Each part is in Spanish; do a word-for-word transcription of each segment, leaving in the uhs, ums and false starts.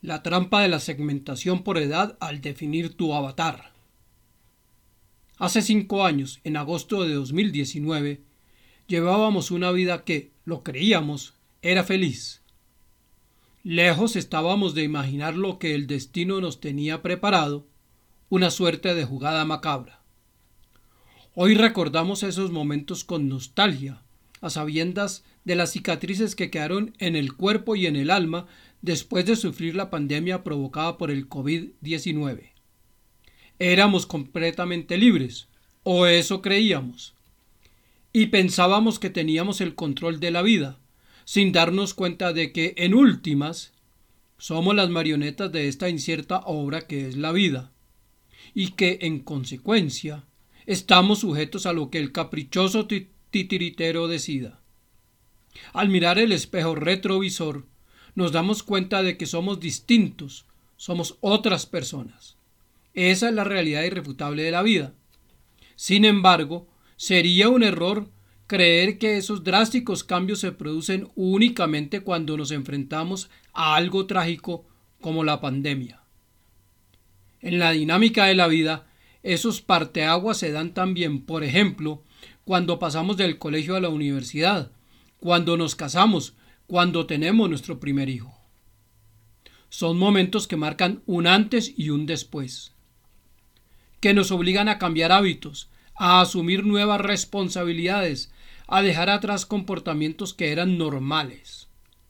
La trampa de la segmentación por edad al definir tu avatar. Hace cinco años, en agosto de dos mil diecinueve, llevábamos una vida que, lo creíamos, era feliz. Lejos estábamos de imaginar lo que el destino nos tenía preparado, una suerte de jugada macabra. Hoy recordamos esos momentos con nostalgia, a sabiendas de las cicatrices que quedaron en el cuerpo y en el alma después de sufrir la pandemia provocada por el COVID diecinueve. Éramos completamente libres, o eso creíamos, y pensábamos que teníamos el control de la vida, sin darnos cuenta de que, en últimas, somos las marionetas de esta incierta obra que es la vida, y que, en consecuencia, estamos sujetos a lo que el caprichoso titiritero decida. Al mirar el espejo retrovisor, nos damos cuenta de que somos distintos, somos otras personas. Esa es la realidad irrefutable de la vida. Sin embargo, sería un error creer que esos drásticos cambios se producen únicamente cuando nos enfrentamos a algo trágico como la pandemia. En la dinámica de la vida, esos parteaguas se dan también, por ejemplo, cuando pasamos del colegio a la universidad, cuando nos casamos, cuando tenemos nuestro primer hijo. Son momentos que marcan un antes y un después, que nos obligan a cambiar hábitos, a asumir nuevas responsabilidades, a dejar atrás comportamientos que eran normales,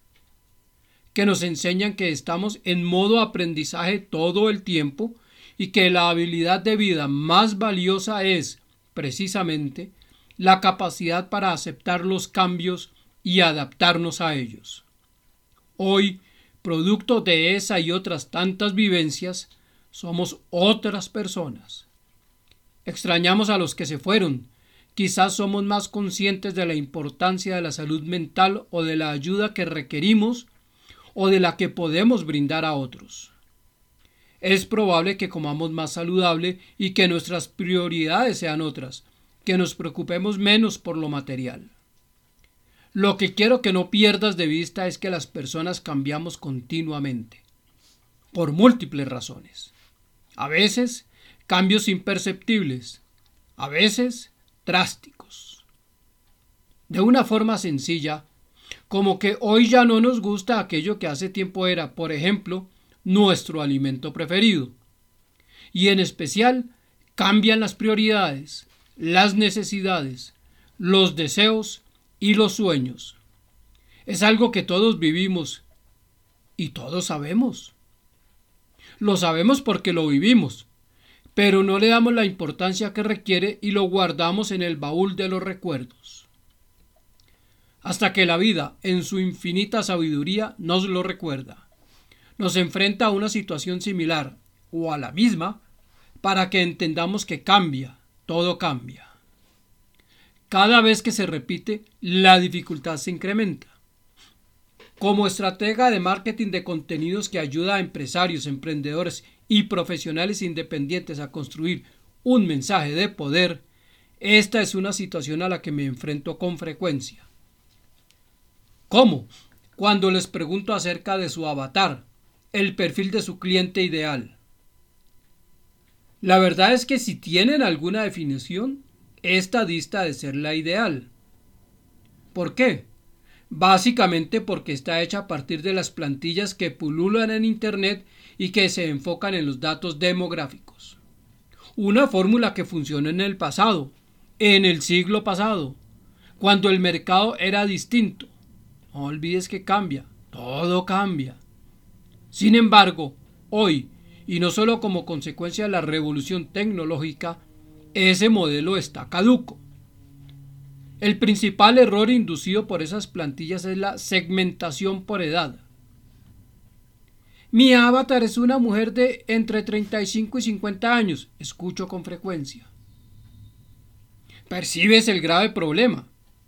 que nos enseñan que estamos en modo aprendizaje todo el tiempo y que la habilidad de vida más valiosa es, precisamente, la capacidad para aceptar los cambios y adaptarnos a ellos. Hoy, producto de esa y otras tantas vivencias, somos otras personas. Extrañamos a los que se fueron. Quizás somos más conscientes de la importancia de la salud mental o de la ayuda que requerimos o de la que podemos brindar a otros. Es probable que comamos más saludable y que nuestras prioridades sean otras, que nos preocupemos menos por lo material. Lo que quiero que no pierdas de vista es que las personas cambiamos continuamente, por múltiples razones. A veces, cambios imperceptibles, a veces, drásticos. De una forma sencilla, como que hoy ya no nos gusta aquello que hace tiempo era, por ejemplo, nuestro alimento preferido. Y en especial, cambian las prioridades, las necesidades, los deseos y los sueños. Es algo que todos vivimos y todos sabemos. Lo sabemos porque lo vivimos, pero no le damos la importancia que requiere y lo guardamos en el baúl de los recuerdos. Hasta que la vida, en su infinita sabiduría, nos lo recuerda. Nos enfrenta a una situación similar o a la misma para que entendamos que cambia, todo cambia. Cada vez que se repite, la dificultad se incrementa. Como estratega de marketing de contenidos que ayuda a empresarios, emprendedores y profesionales independientes a construir un mensaje de poder, esta es una situación a la que me enfrento con frecuencia. ¿Cómo? Cuando les pregunto acerca de su avatar, el perfil de su cliente ideal. La verdad es que si tienen alguna definición, esta dista de ser la ideal. ¿Por qué? Básicamente porque está hecha a partir de las plantillas que pululan en Internet y que se enfocan en los datos demográficos. Una fórmula que funcionó en el pasado, en el siglo pasado, cuando el mercado era distinto. No olvides que cambia, todo cambia. Sin embargo, hoy, y no solo como consecuencia de la revolución tecnológica, ese modelo está caduco. El principal error inducido por esas plantillas es la segmentación por edad. Mi avatar es una mujer de entre treinta y cinco y cincuenta años, escucho con frecuencia. ¿Percibes el grave problema?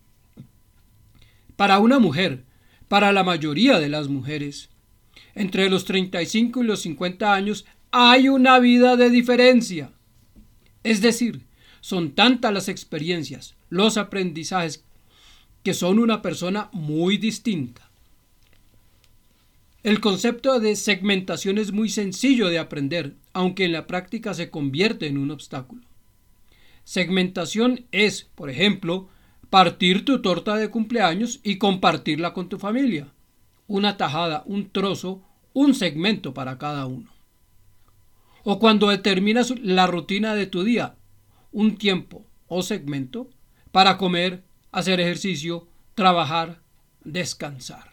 Para una mujer, para la mayoría de las mujeres, entre los treinta y cinco y los cincuenta años hay una vida de diferencia. Es decir, son tantas las experiencias, los aprendizajes, que son una persona muy distinta. El concepto de segmentación es muy sencillo de aprender, aunque en la práctica se convierte en un obstáculo. Segmentación es, por ejemplo, partir tu torta de cumpleaños y compartirla con tu familia. Una tajada, un trozo, un segmento para cada uno. O cuando determinas la rutina de tu día, un tiempo o segmento para comer, hacer ejercicio, trabajar, descansar.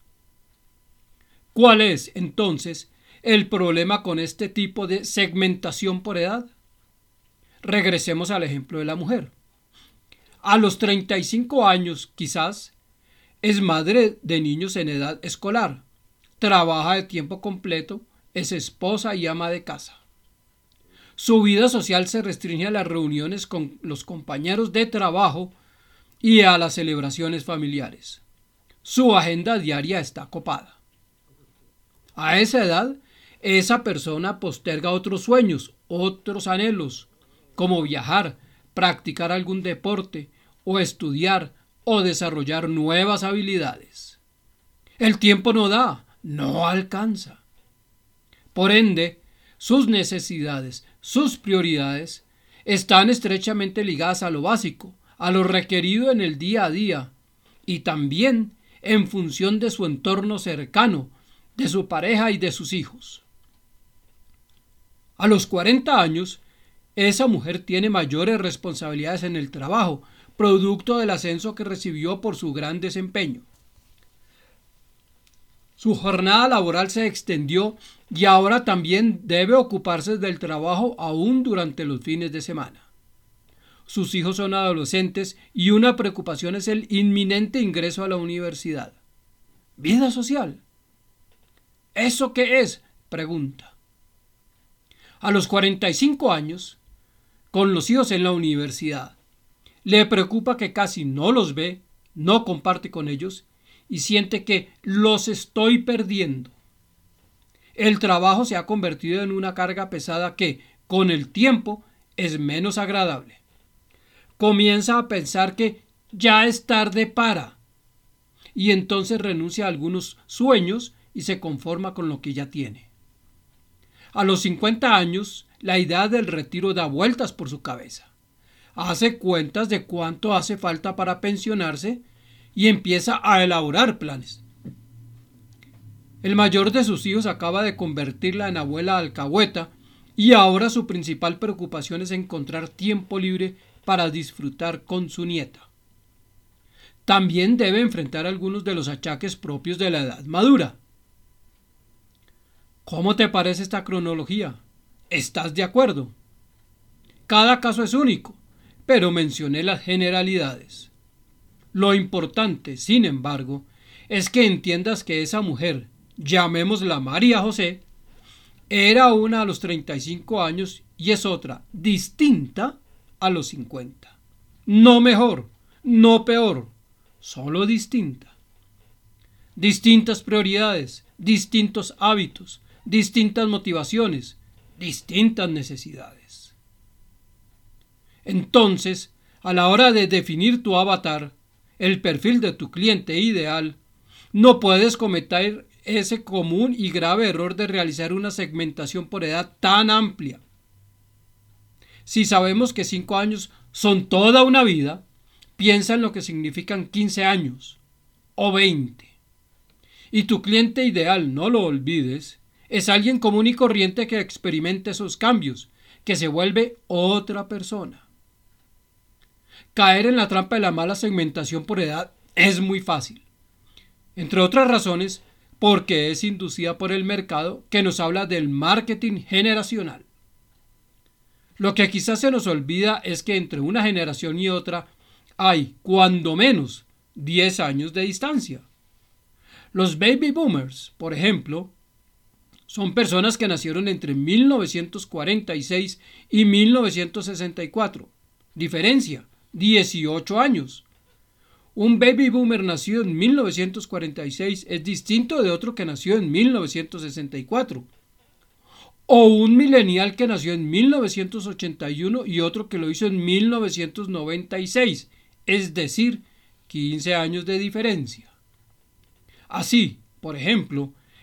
¿Cuál es, entonces, el problema con este tipo de segmentación por edad? Regresemos al ejemplo de la mujer. A los treinta y cinco años, quizás, es madre de niños en edad escolar, trabaja de tiempo completo, es esposa y ama de casa. Su vida social se restringe a las reuniones con los compañeros de trabajo y a las celebraciones familiares. Su agenda diaria está copada. A esa edad, esa persona posterga otros sueños, otros anhelos, como viajar, practicar algún deporte, o estudiar, o desarrollar nuevas habilidades. El tiempo no da, no alcanza. Por ende, sus necesidades, sus prioridades, están estrechamente ligadas a lo básico, a lo requerido en el día a día, y también en función de su entorno cercano, de su pareja y de sus hijos. A los cuarenta años, esa mujer tiene mayores responsabilidades en el trabajo, producto del ascenso que recibió por su gran desempeño. Su jornada laboral se extendió y ahora también debe ocuparse del trabajo aún durante los fines de semana. Sus hijos son adolescentes y una preocupación es el inminente ingreso a la universidad. ¿Vida social? ¿Eso qué es?, pregunta. A los cuarenta y cinco años, con los hijos en la universidad, le preocupa que casi no los ve, no comparte con ellos y siente que los estoy perdiendo. El trabajo se ha convertido en una carga pesada que, con el tiempo, es menos agradable. Comienza a pensar que ya es tarde para, y entonces renuncia a algunos sueños y se conforma con lo que ya tiene. A los cincuenta años, la idea del retiro da vueltas por su cabeza. Hace cuentas de cuánto hace falta para pensionarse y empieza a elaborar planes. El mayor de sus hijos acaba de convertirla en abuela alcahueta y ahora su principal preocupación es encontrar tiempo libre para disfrutar con su nieta. También debe enfrentar algunos de los achaques propios de la edad madura. ¿Cómo te parece esta cronología? ¿Estás de acuerdo? Cada caso es único, pero mencioné las generalidades. Lo importante, sin embargo, es que entiendas que esa mujer, llamémosla María José, era una a los treinta y cinco años y es otra, distinta, a los cincuenta. No mejor, no peor, solo distinta. Distintas prioridades, distintos hábitos, distintas motivaciones, distintas necesidades. Entonces, a la hora de definir tu avatar, el perfil de tu cliente ideal, no puedes cometer ese común y grave error de realizar una segmentación por edad tan amplia. Si sabemos que cinco años son toda una vida, piensa en lo que significan quince años o veinte. Y tu cliente ideal, no lo olvides, es alguien común y corriente que experimente esos cambios, que se vuelve otra persona. Caer en la trampa de la mala segmentación por edad es muy fácil. Entre otras razones, porque es inducida por el mercado que nos habla del marketing generacional. Lo que quizás se nos olvida es que entre una generación y otra hay, cuando menos, diez años de distancia. Los baby boomers, por ejemplo, son personas que nacieron entre mil novecientos cuarenta y seis y mil novecientos sesenta y cuatro. Diferencia, dieciocho años. Un baby boomer nacido en mil novecientos cuarenta y seis es distinto de otro que nació en mil novecientos sesenta y cuatro. O un millennial que nació en mil novecientos ochenta y uno y otro que lo hizo en mil novecientos noventa y seis, es decir, quince años de diferencia. Así, por ejemplo,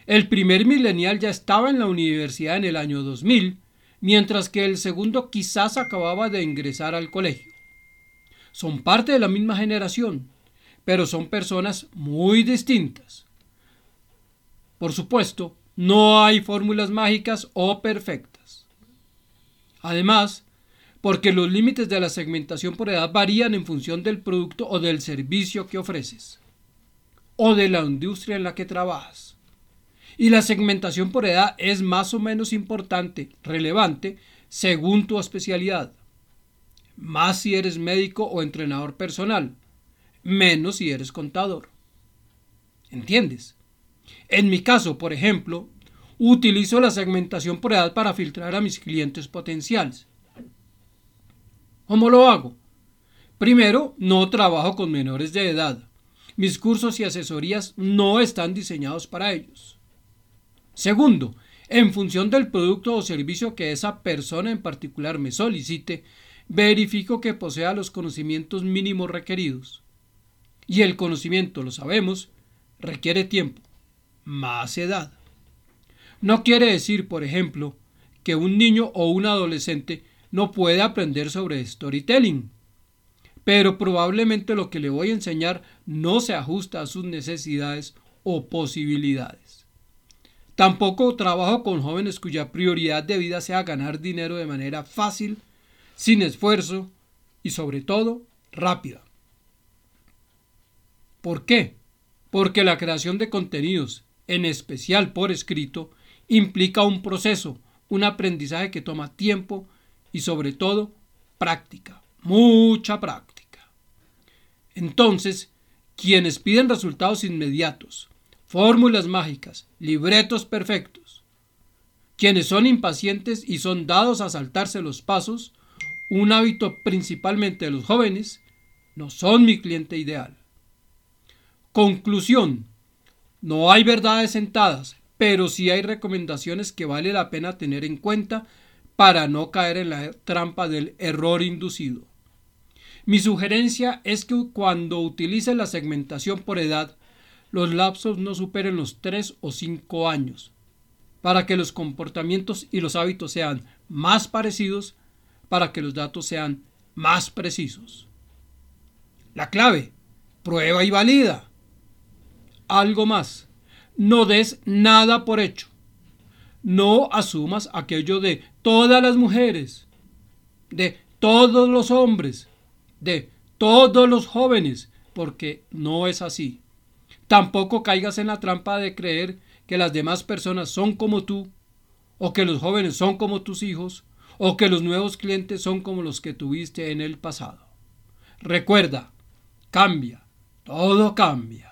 El primer millennial ya estaba en la universidad en el año dos mil, mientras que el segundo quizás acababa de ingresar al colegio. Son parte de la misma generación, pero son personas muy distintas. Por supuesto, no hay fórmulas mágicas o perfectas. Además, porque los límites de la segmentación por edad varían en función del producto o del servicio que ofreces, o de la industria en la que trabajas. Y la segmentación por edad es más o menos importante, relevante, según tu especialidad. Más si eres médico o entrenador personal, menos si eres contador. ¿Entiendes? En mi caso, por ejemplo, utilizo la segmentación por edad para filtrar a mis clientes potenciales. ¿Cómo lo hago? Primero, no trabajo con menores de edad. Mis cursos y asesorías no están diseñados para ellos. Segundo, en función del producto o servicio que esa persona en particular me solicite, verifico que posea los conocimientos mínimos requeridos. Y el conocimiento, lo sabemos, requiere tiempo, más edad. No quiere decir, por ejemplo, que un niño o un adolescente no puede aprender sobre storytelling, pero probablemente lo que le voy a enseñar no se ajusta a sus necesidades o posibilidades. Tampoco trabajo con jóvenes cuya prioridad de vida sea ganar dinero de manera fácil, sin esfuerzo y sobre todo rápida. ¿Por qué? Porque la creación de contenidos, en especial por escrito, implica un proceso, un aprendizaje que toma tiempo y sobre todo práctica, mucha práctica. Entonces, quienes piden resultados inmediatos, fórmulas mágicas, libretos perfectos, quienes son impacientes y son dados a saltarse los pasos, un hábito principalmente de los jóvenes, no son mi cliente ideal. Conclusión: no hay verdades sentadas, pero sí hay recomendaciones que vale la pena tener en cuenta para no caer en la trampa del error inducido. Mi sugerencia es que cuando utilices la segmentación por edad, los lapsos no superen los tres o cinco años, para que los comportamientos y los hábitos sean más parecidos, para que los datos sean más precisos. La clave: prueba y valida. Algo más: no des nada por hecho. No asumas aquello de todas las mujeres, de todos los hombres, de todos los jóvenes, porque no es así. Tampoco caigas en la trampa de creer que las demás personas son como tú, o que los jóvenes son como tus hijos, o que los nuevos clientes son como los que tuviste en el pasado. Recuerda, cambia, todo cambia.